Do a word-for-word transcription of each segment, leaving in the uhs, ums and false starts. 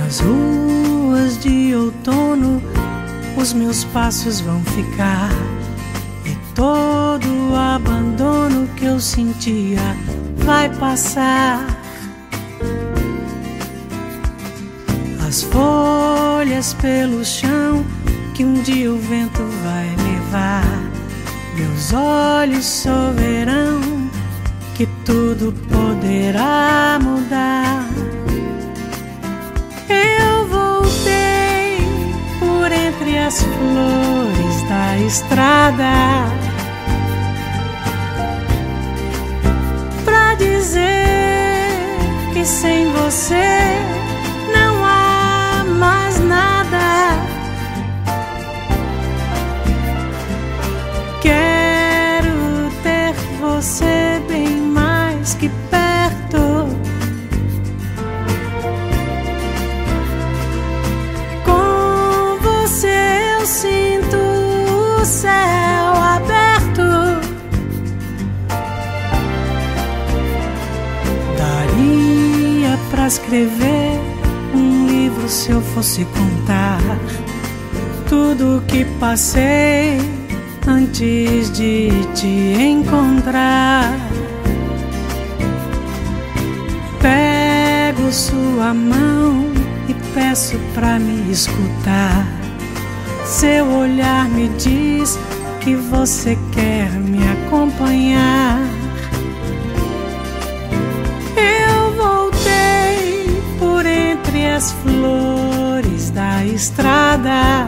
Nas ruas de outono os meus passos vão ficar, e todo o abandono que eu sentia vai passar. As folhas pelo chão que um dia o vento vai levar, meus olhos só verão que tudo poderá mudar. Eu voltei por entre as flores da estrada pra dizer que sem você não há mais nada. Quero ter você bem mais que perto, com você eu sinto o céu aberto. Daria pra escrever um livro se eu fosse contar tudo o que passei antes de te encontrar. Pego sua mão e peço pra me escutar. Seu olhar me diz que você quer me acompanhar. Eu voltei por entre as flores da estrada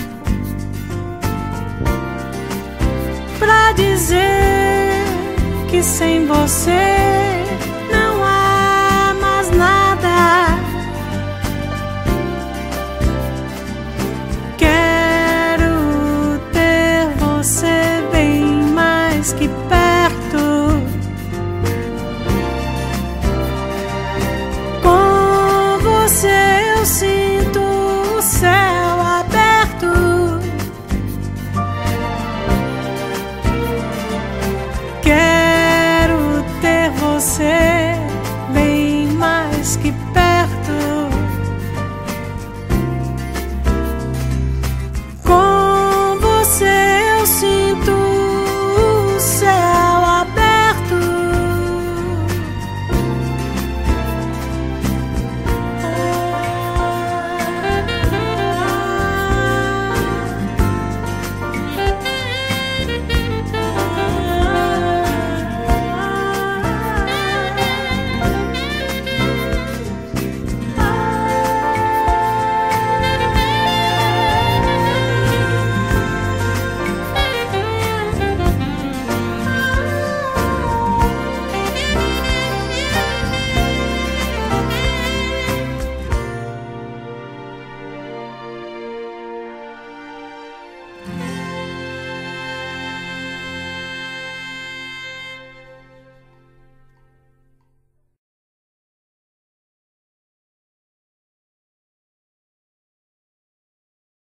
pra dizer que sem você não há mais nada. Quero ter você bem mais que perto, com você eu sinto